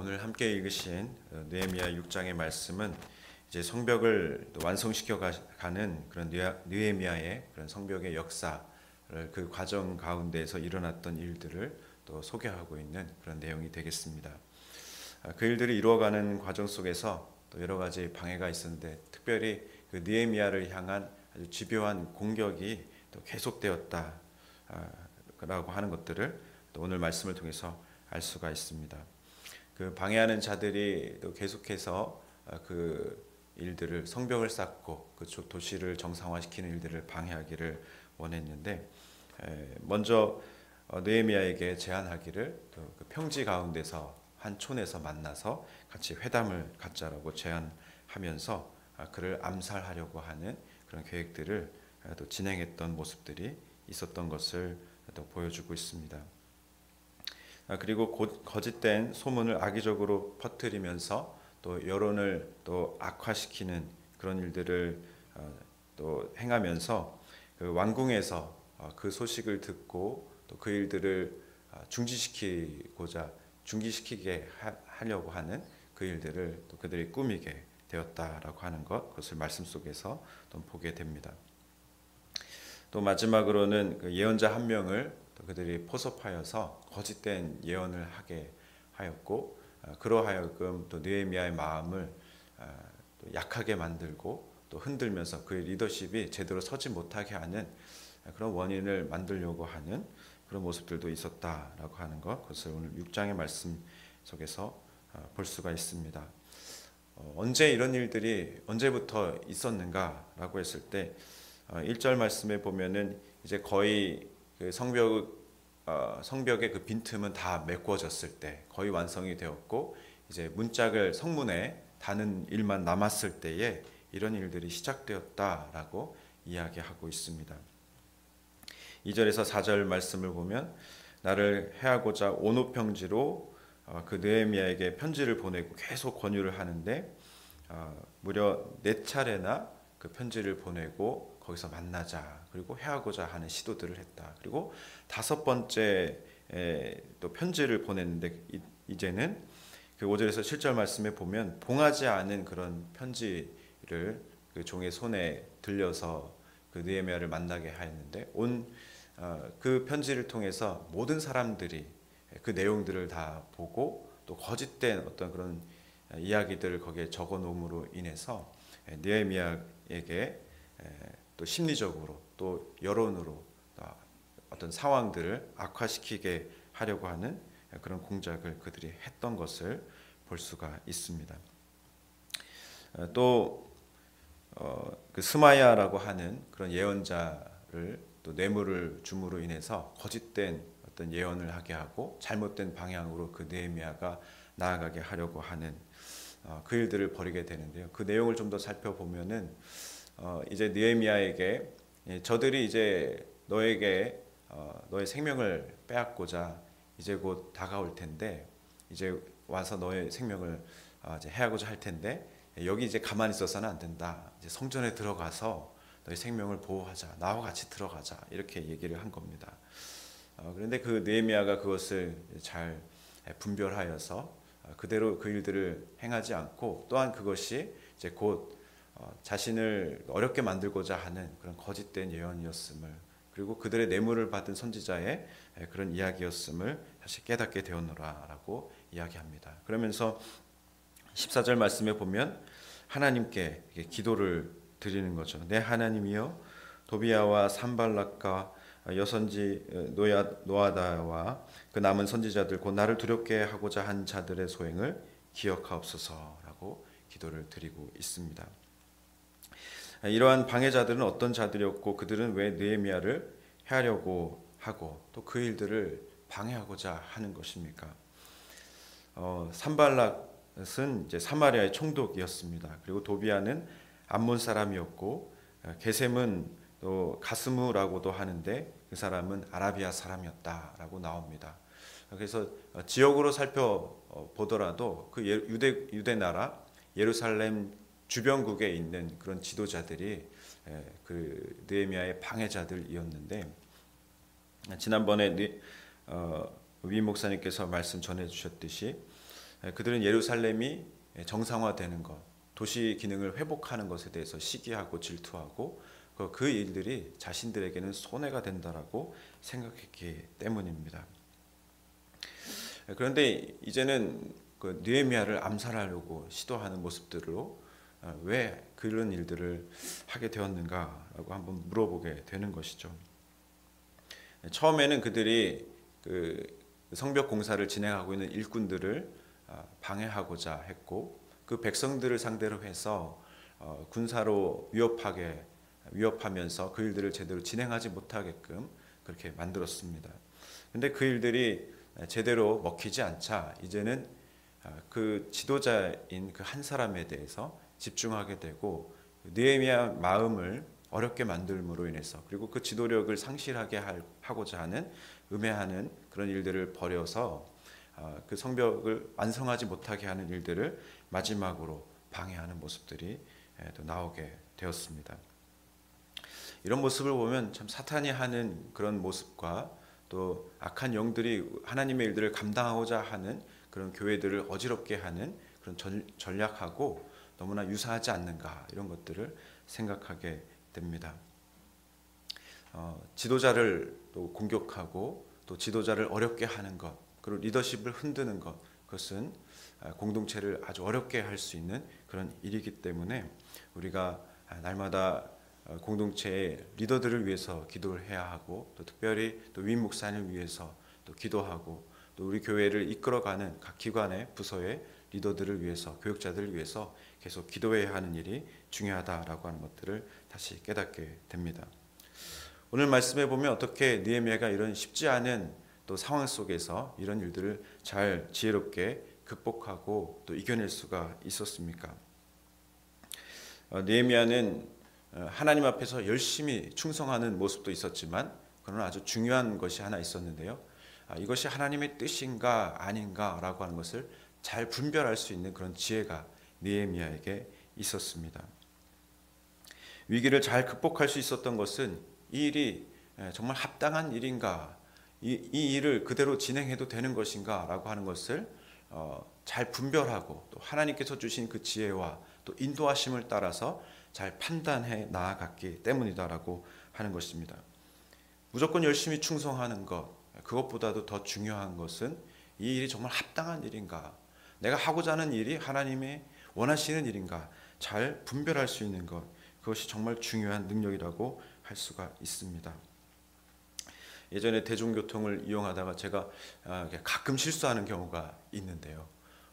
오늘 함께 읽으신 느헤미야 6장의 말씀은 이제 성벽을 또 완성시켜 가는 그런 느헤미야의 그런 성벽의 역사를 그 과정 가운데에서 일어났던 일들을 또 소개하고 있는 그런 내용이 되겠습니다. 그 일들이 이루어가는 과정 속에서 또 여러 가지 방해가 있었는데 특별히 그 느헤미야를 향한 아주 집요한 공격이 또 계속되었다라고 하는 것들을 또 오늘 말씀을 통해서 알 수가 있습니다. 그 방해하는 자들이 또 계속해서 그 일들을 성벽을 쌓고 그 도시를 정상화시키는 일들을 방해하기를 원했는데 먼저 느헤미야에게 제안하기를 그 평지 가운데서 한 촌에서 만나서 같이 회담을 갖자라고 제안하면서 그를 암살하려고 하는 그런 계획들을 또 진행했던 모습들이 있었던 것을 또 보여주고 있습니다. 그리고 거짓된 소문을 악의적으로 퍼뜨리면서 또 여론을 또 악화시키는 그런 일들을 또 행하면서 그 왕궁에서 그 소식을 듣고 또 그 일들을 중지시키게 하려고 하는 그 일들을 또 그들이 꾸미게 되었다라고 하는 그것을 말씀 속에서 또 보게 됩니다. 또 마지막으로는 그 예언자 한 명을 또 그들이 포섭하여서 거짓된 예언을 하게 하였고 그러하여금 또 느헤미야의 마음을 또 약하게 만들고 또 흔들면서 그의 리더십이 제대로 서지 못하게 하는 그런 원인을 만들려고 하는 그런 모습들도 있었다라고 하는 그것을 오늘 6장의 말씀 속에서 볼 수가 있습니다. 언제 이런 일들이 언제부터 있었는가라고 했을 때 1절 말씀에 보면은 이제 거의 그 성벽의 그 빈틈은 다 메꿔졌을 때 거의 완성이 되었고 이제 문짝을 성문에 다는 일만 남았을 때에 이런 일들이 시작되었다라고 이야기하고 있습니다. 2절에서 4절 말씀을 보면 나를 해하고자 온오평지로 그 느헤미야에게 편지를 보내고 계속 권유를 하는데 무려 4차례나 그 편지를 보내고 거기서 만나자 그리고 해하고자 하는 시도들을 했다. 그리고 5번째 또 편지를 보냈는데 이제는 그 5절에서 7절 말씀에 보면 봉하지 않은 그런 편지를 그 종의 손에 들려서 그 느헤미야를 만나게 하였는데 그 편지를 통해서 모든 사람들이 그 내용들을 다 보고 또 거짓된 어떤 그런 이야기들을 거기에 적어 놓음으로 인해서 느헤미야에게 또 심리적으로 또 여론으로 어떤 상황들을 악화시키게 하려고 하는 그런 공작을 그들이 했던 것을 볼 수가 있습니다. 또 그 스마야라고 하는 그런 예언자를 또 뇌물을 줌으로 인해서 거짓된 어떤 예언을 하게 하고 잘못된 방향으로 그 느헤미야가 나아가게 하려고 하는 그 일들을 벌이게 되는데요. 그 내용을 좀 더 살펴보면은 이제 느헤미야에게 저들이 이제 너에게 너의 생명을 빼앗고자 이제 곧 다가올 텐데 이제 와서 너의 생명을 이제 해하고자 할 텐데 여기 이제 가만히 있어서는 안 된다. 이제 성전에 들어가서 너의 생명을 보호하자. 나와 같이 들어가자. 이렇게 얘기를 한 겁니다. 그런데 그 느헤미야가 그것을 잘 분별하여서 그대로 그 일들을 행하지 않고 또한 그것이 이제 곧 자신을 어렵게 만들고자 하는 그런 거짓된 예언이었음을 그리고 그들의 뇌물을 받은 선지자의 그런 이야기였음을 다시 깨닫게 되었노라라고 이야기합니다. 그러면서 14절 말씀에 보면 하나님께 기도를 드리는 거죠. 내 하나님이여 도비야와 산발락과 여선지 노아다와 그 남은 선지자들 곧 나를 두렵게 하고자 한 자들의 소행을 기억하옵소서라고 기도를 드리고 있습니다. 이러한 방해자들은 어떤 자들이었고 그들은 왜 느헤미야를 해하려고 하고 또 그 일들을 방해하고자 하는 것입니까? 산발락은 이제 사마리아의 총독이었습니다. 그리고 도비야는 암몬 사람이었고 게셈은 또 가스무라고도 하는데 그 사람은 아라비아 사람이었다라고 나옵니다. 그래서 지역으로 살펴보더라도 그 유대 나라 예루살렘 주변국에 있는 그런 지도자들이 그 느헤미야의 방해자들이었는데 지난번에 위 목사님께서 말씀 전해 주셨듯이 그들은 예루살렘이 정상화되는 것, 도시 기능을 회복하는 것에 대해서 시기하고 질투하고 그 일들이 자신들에게는 손해가 된다라고 생각했기 때문입니다. 그런데 이제는 그 느헤미야를 암살하려고 시도하는 모습들로 왜 그런 일들을 하게 되었는가라고 한번 물어보게 되는 것이죠. 처음에는 그들이 그 성벽 공사를 진행하고 있는 일꾼들을 방해하고자 했고, 그 백성들을 상대로 해서 군사로 위협하면서 그 일들을 제대로 진행하지 못하게끔 그렇게 만들었습니다. 근데 그 일들이 제대로 먹히지 않자 이제는 그 지도자인 그 한 사람에 대해서 집중하게 되고, 느헤미야 마음을 어렵게 만들므로 인해서, 그리고 그 지도력을 상실하게 하고자 하는 음해하는 그런 일들을 벌여서 그 성벽을 완성하지 못하게 하는 일들을 마지막으로 방해하는 모습들이 또 나오게 되었습니다. 이런 모습을 보면 참 사탄이 하는 그런 모습과 또 악한 영들이 하나님의 일들을 감당하고자 하는 그런 교회들을 어지럽게 하는 그런 전략하고 너무나 유사하지 않는가, 이런 것들을 생각하게 됩니다. 지도자를 또 공격하고 또 지도자를 어렵게 하는 것, 그리고 리더십을 흔드는 것, 그것은 공동체를 아주 어렵게 할 수 있는 그런 일이기 때문에 우리가 날마다 공동체의 리더들을 위해서 기도를 해야 하고, 또 특별히 또 위임 목사님을 위해서 또 기도하고, 또 우리 교회를 이끌어가는 각 기관의 부서의 리더들을 위해서, 교육자들을 위해서 계속 기도해야 하는 일이 중요하다라고 하는 것들을 다시 깨닫게 됩니다. 오늘 말씀해 보면 어떻게 느헤미야가 이런 쉽지 않은 또 상황 속에서 이런 일들을 잘 지혜롭게 극복하고 또 이겨낼 수가 있었습니까? 느헤미야는 하나님 앞에서 열심히 충성하는 모습도 있었지만, 그러나 아주 중요한 것이 하나 있었는데요. 이것이 하나님의 뜻인가 아닌가라고 하는 것을 잘 분별할 수 있는 그런 지혜가 느헤미야에게 있었습니다. 위기를 잘 극복할 수 있었던 것은 이 일이 정말 합당한 일인가, 이 일을 그대로 진행해도 되는 것인가 라고 하는 것을 잘 분별하고, 또 하나님께서 주신 그 지혜와 또 인도하심을 따라서 잘 판단해 나아갔기 때문이다라고 하는 것입니다. 무조건 열심히 충성하는 것, 그것보다도 더 중요한 것은 이 일이 정말 합당한 일인가, 내가 하고자 하는 일이 하나님의 원하시는 일인가 잘 분별할 수 있는 것, 그것이 정말 중요한 능력이라고 할 수가 있습니다. 예전에 대중교통을 이용하다가 제가 가끔 실수하는 경우가 있는데요.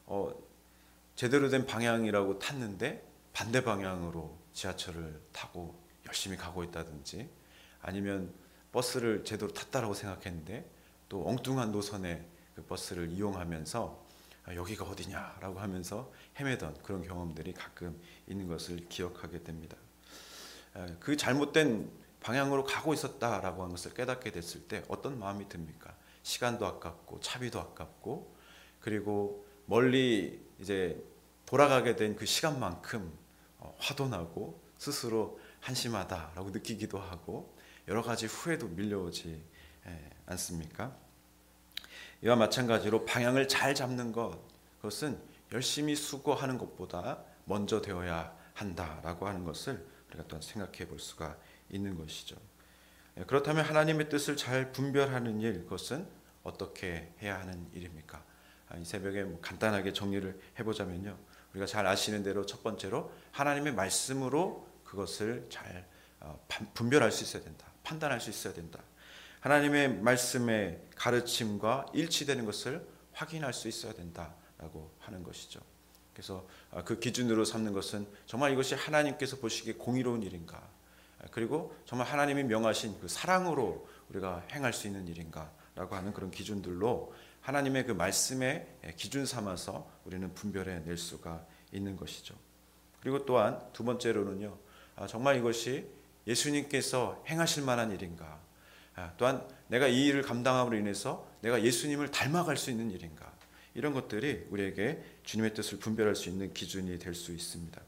제대로 된 방향이라고 탔는데 반대 방향으로 지하철을 타고 열심히 가고 있다든지, 아니면 버스를 제대로 탔다라고 생각했는데 또 엉뚱한 노선의 그 버스를 이용하면서 여기가 어디냐라고 하면서 헤매던 그런 경험들이 가끔 있는 것을 기억하게 됩니다. 그 잘못된 방향으로 가고 있었다라고 하는 것을 깨닫게 됐을 때 어떤 마음이 듭니까? 시간도 아깝고 차비도 아깝고, 그리고 멀리 이제 돌아가게 된 그 시간만큼 화도 나고 스스로 한심하다라고 느끼기도 하고, 여러 가지 후회도 밀려오지 않습니까? 이와 마찬가지로 방향을 잘 잡는 것, 그것은 열심히 수고하는 것보다 먼저 되어야 한다라고 하는 것을 우리가 또한 생각해 볼 수가 있는 것이죠. 그렇다면 하나님의 뜻을 잘 분별하는 일, 그것은 어떻게 해야 하는 일입니까? 이 새벽에 간단하게 정리를 해보자면요, 우리가 잘 아시는 대로 첫 번째로 하나님의 말씀으로 그것을 잘 분별할 수 있어야 된다, 판단할 수 있어야 된다. 하나님의 말씀의 가르침과 일치되는 것을 확인할 수 있어야 된다라고 하는 것이죠. 그래서 그 기준으로 삼는 것은 정말 이것이 하나님께서 보시기에 공의로운 일인가, 그리고 정말 하나님이 명하신 그 사랑으로 우리가 행할 수 있는 일인가 라고 하는 그런 기준들로 하나님의 그 말씀의 기준 삼아서 우리는 분별해 낼 수가 있는 것이죠. 그리고 또한 두 번째로는요, 정말 이것이 예수님께서 행하실 만한 일인가, 또한 내가 이 일을 감당함으로 인해서 내가 예수님을 닮아갈 수 있는 일인가, 이런 것들이 우리에게 주님의 뜻을 분별할 수 있는 기준이 될 수 있습니다.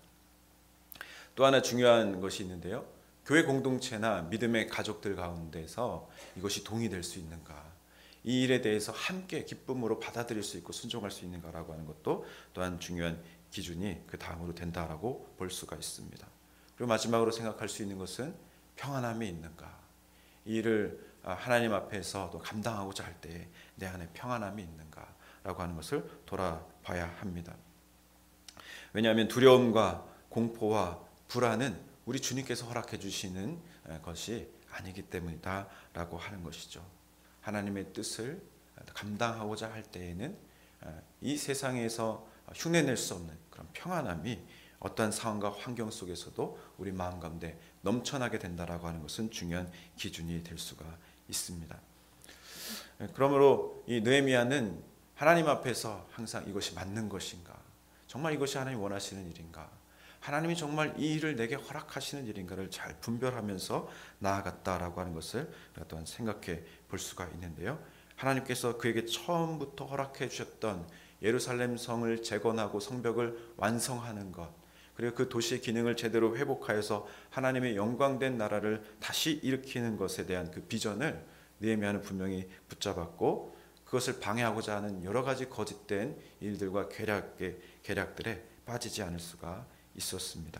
또 하나 중요한 것이 있는데요, 교회 공동체나 믿음의 가족들 가운데서 이것이 동의될 수 있는가, 이 일에 대해서 함께 기쁨으로 받아들일 수 있고 순종할 수 있는가라고 하는 것도 또한 중요한 기준이 그 다음으로 된다라고 볼 수가 있습니다. 그리고 마지막으로 생각할 수 있는 것은 평안함이 있는가. 이 일을 하나님 앞에서 또 감당하고자 할 때 내 안에 평안함이 있는가라고 하는 것을 돌아봐야 합니다. 왜냐하면 두려움과 공포와 불안은 우리 주님께서 허락해 주시는 것이 아니기 때문이다라고 하는 것이죠. 하나님의 뜻을 감당하고자 할 때에는 이 세상에서 흉내낼 수 없는 그런 평안함이 어떠한 상황과 환경 속에서도 우리 마음 가운데 넘쳐나게 된다라고 하는 것은 중요한 기준이 될 수가 있습니다. 그러므로 이 느헤미야는 하나님 앞에서 항상 이것이 맞는 것인가? 정말 이것이 하나님 원하시는 일인가? 하나님이 정말 이 일을 내게 허락하시는 일인가를 잘 분별하면서 나아갔다라고 하는 것을 또한 생각해 볼 수가 있는데요. 하나님께서 그에게 처음부터 허락해 주셨던 예루살렘 성을 재건하고 성벽을 완성하는 것, 그리고 그 도시의 기능을 제대로 회복하여서 하나님의 영광된 나라를 다시 일으키는 것에 대한 그 비전을 느헤미야는 분명히 붙잡았고, 그것을 방해하고자 하는 여러 가지 거짓된 일들과 계략들에 빠지지 않을 수가 있었습니다.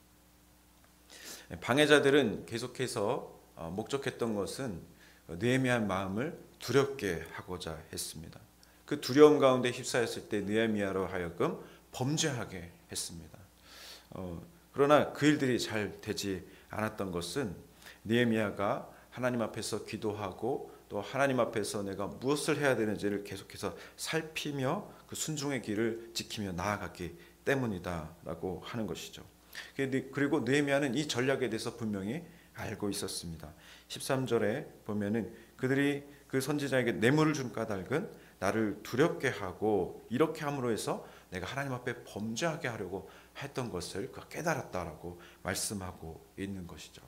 방해자들은 계속해서 목적했던 것은 느헤미야의 마음을 두렵게 하고자 했습니다. 그 두려움 가운데 휩싸였을 때 느헤미야로 하여금 범죄하게 했습니다. 그러나 그 일들이 잘 되지 않았던 것은 느헤미야가 하나님 앞에서 기도하고 또 하나님 앞에서 내가 무엇을 해야 되는지를 계속해서 살피며 그 순종의 길을 지키며 나아갔기 때문이다라고 하는 것이죠. 그리고 느헤미야는 이 전략에 대해서 분명히 알고 있었습니다. 13절에 보면은 그들이 그 선지자에게 뇌물을 준 까닭은 나를 두렵게 하고 이렇게 함으로 해서 내가 하나님 앞에 범죄하게 하려고 했던 것을 그가 깨달았다라고 말씀하고 있는 것이죠.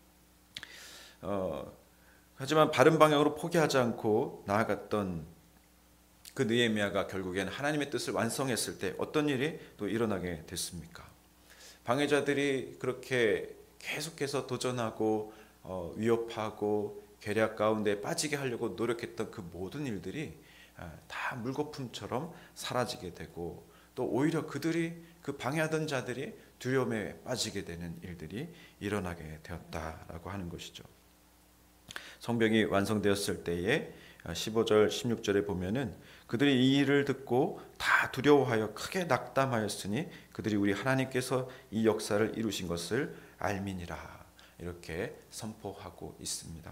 하지만 바른 방향으로 포기하지 않고 나아갔던 그 느헤미야가 결국엔 하나님의 뜻을 완성했을 때 어떤 일이 또 일어나게 됐습니까? 방해자들이 그렇게 계속해서 도전하고 위협하고 계략 가운데 빠지게 하려고 노력했던 그 모든 일들이 다 물거품처럼 사라지게 되고, 또 오히려 그들이 그 방해하던 자들이 두려움에 빠지게 되는 일들이 일어나게 되었다라고 하는 것이죠. 성벽이 완성되었을 때에 15절 16절에 보면은 그들이 이 일을 듣고 다 두려워하여 크게 낙담하였으니 그들이 우리 하나님께서 이 역사를 이루신 것을 알미니라, 이렇게 선포하고 있습니다.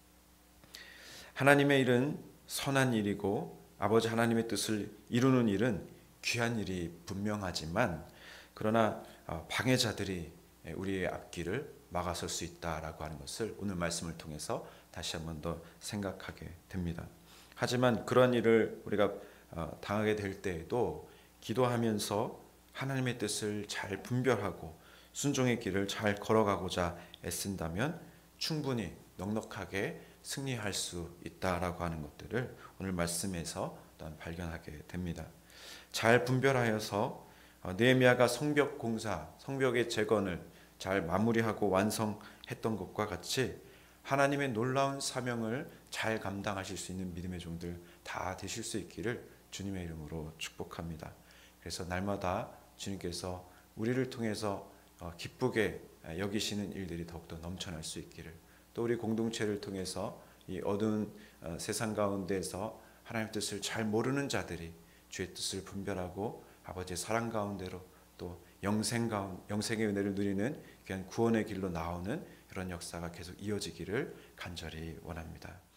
하나님의 일은 선한 일이고 아버지 하나님의 뜻을 이루는 일은 귀한 일이 분명하지만, 그러나 방해자들이 우리의 앞길을 막아설 수 있다라고 하는 것을 오늘 말씀을 통해서 다시 한 번 더 생각하게 됩니다. 하지만 그런 일을 우리가 당하게 될 때에도 기도하면서 하나님의 뜻을 잘 분별하고 순종의 길을 잘 걸어가고자 애쓴다면 충분히 넉넉하게 승리할 수 있다라고 하는 것들을 오늘 말씀에서 또한 발견하게 됩니다. 잘 분별하여서 느헤미야가 성벽 공사, 성벽의 재건을 잘 마무리하고 완성했던 것과 같이 하나님의 놀라운 사명을 잘 감당하실 수 있는 믿음의 종들 다 되실 수 있기를 주님의 이름으로 축복합니다. 그래서 날마다 주님께서 우리를 통해서 기쁘게 여기시는 일들이 더욱더 넘쳐날 수 있기를, 또 우리 공동체를 통해서 이 어두운 세상 가운데서 하나님의 뜻을 잘 모르는 자들이 주의 뜻을 분별하고 아버지의 사랑 가운데로 또 영생의 은혜를 누리는 귀한 구원의 길로 나오는 그런 역사가 계속 이어지기를 간절히 원합니다.